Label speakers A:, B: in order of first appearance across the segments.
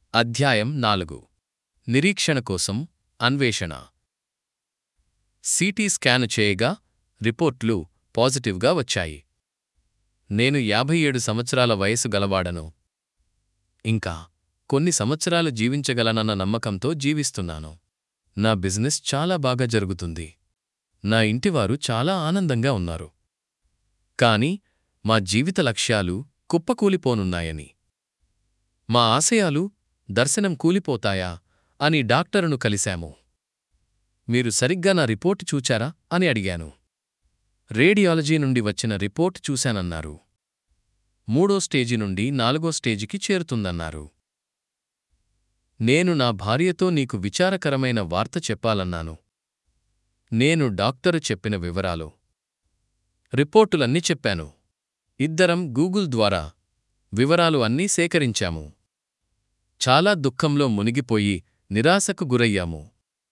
A: అధ్యాయం 4 నిరీక్షణ కోసం అన్వేషణ. సిటీ స్కాన్ చేయగా రిపోర్ట్లు పాజిటివ్గా వచ్చాయి. నేను 57 సంవత్సరాల వయసు గలవాడను. ఇంకా కొన్ని సంవత్సరాలు జీవించగలనన్న నమ్మకంతో జీవిస్తున్నాను. నా బిజినెస్ చాలా బాగా జరుగుతుంది. నా ఇంటివారు చాలా ఆనందంగా ఉన్నారు. కాని మా జీవిత లక్ష్యాలు కుప్పకూలిపోనున్నాయని, మా ఆశయాలు దర్శనం కూలిపోతాయా అని డాక్టరును కలిశాము. మీరు సరిగ్గా నా రిపోర్టు చూచారా అని అడిగాను. రేడియాలజీ నుండి వచ్చిన రిపోర్ట్ చూశానన్నారు. 3వ స్టేజి నుండి 4వ స్టేజికి చేరుతుందన్నారు. నేను నా భార్యతో నీకు విచారకరమైన వార్త చెప్పాలన్నాను. నేను డాక్టరు చెప్పిన వివరాలు, రిపోర్టులన్నీ చెప్పాను. ఇద్దరం గూగుల్ ద్వారా వివరాలు అన్నీ సేకరించాము. చాలా దుఃఖంలో మునిగిపోయి నిరాశకు గురయ్యాము.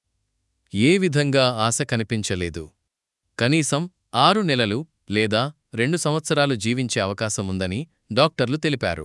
A: ఏ విధంగా ఆశ కనిపించలేదు. కనీసం 6 నెలలు లేదా 2 సంవత్సరాలు జీవించే అవకాశముందని డాక్టర్లు తెలిపారు.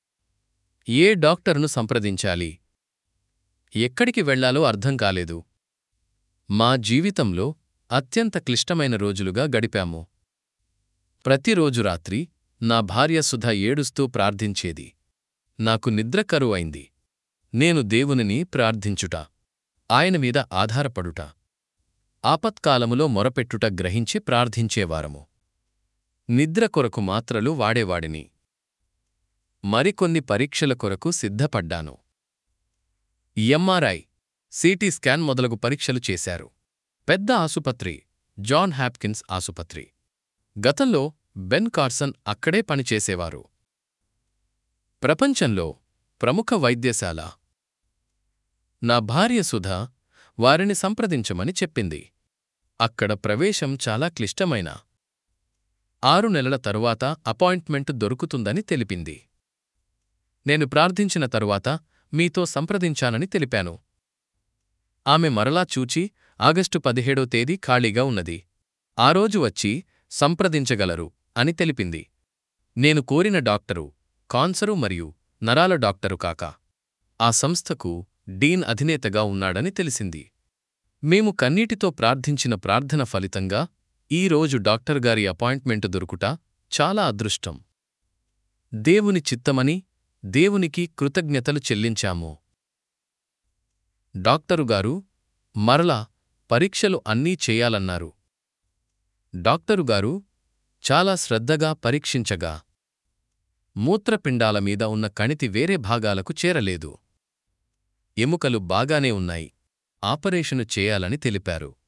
A: ఏ డాక్టరును సంప్రదించాలి, ఎక్కడికి వెళ్లాలో అర్థం కాలేదు. మా జీవితంలో అత్యంత క్లిష్టమైన రోజులుగా గడిపాము. ప్రతిరోజు రాత్రి నా భార్య సుధ ఏడుస్తూ ప్రార్థించేది. నాకు నిద్ర కరువైంది. నేను దేవునిని ప్రార్థించుట, ఆయన మీద ఆధారపడుట, ఆపత్కాలములో మొరపెట్టుట గ్రహించి ప్రార్థించేవారము. నిద్ర కొరకు మాత్రలు వాడేవాడిని. మరికొన్ని పరీక్షల కొరకు సిద్ధపడ్డాను. ఎంఆర్ఐ, సిటీ స్కాన్ మొదలగు పరీక్షలు చేశారు. పెద్ద ఆసుపత్రి, జాన్ హాప్కిన్స్ ఆసుపత్రి. గతంలో బెన్ కార్సన్ అక్కడే పనిచేసేవారు. ప్రపంచంలో ప్రముఖ వైద్యశాల. నా భార్య సుధ వారిని సంప్రదించమని చెప్పింది. అక్కడ ప్రవేశం చాలా క్లిష్టమైన. 6 నెలల తరువాత అపాయింట్మెంట్ దొరుకుతుందని తెలిపింది. నేను ప్రార్థించిన తరువాత మీతో సంప్రదించానని తెలిపాను. ఆమె మరలా చూచి ఆగస్టు 17వ తేదీ ఖాళీగా ఉన్నది, ఆ రోజు వచ్చి సంప్రదించగలరు అని తెలిపింది. నేను కోరిన డాక్టరు కాన్సరు మరియు నరాల డాక్టరు కాక, ఆ సంస్థకు డీన్ అధినేతగా ఉన్నాడని తెలిసింది. మేము కన్నీటితో ప్రార్థించిన ప్రార్థన ఫలితంగా ఈ రోజు డాక్టర్గారి అపాయింట్మెంటు దొరుకుట చాలా అదృష్టం. దేవుని చిత్తమని దేవునికి కృతజ్ఞతలు చెల్లించాము. డాక్టరుగారు మరలా పరీక్షలు అన్నీ చేయాలన్నారు. డాక్టరుగారు చాలా శ్రద్ధగా పరీక్షించగా మూత్రపిండాల మీద ఉన్న కణితి వేరే భాగాలకు చేరలేదు. ఎముకలు బాగానే ఉన్నాయి. ఆపరేషను చేయాలని తెలిపారు.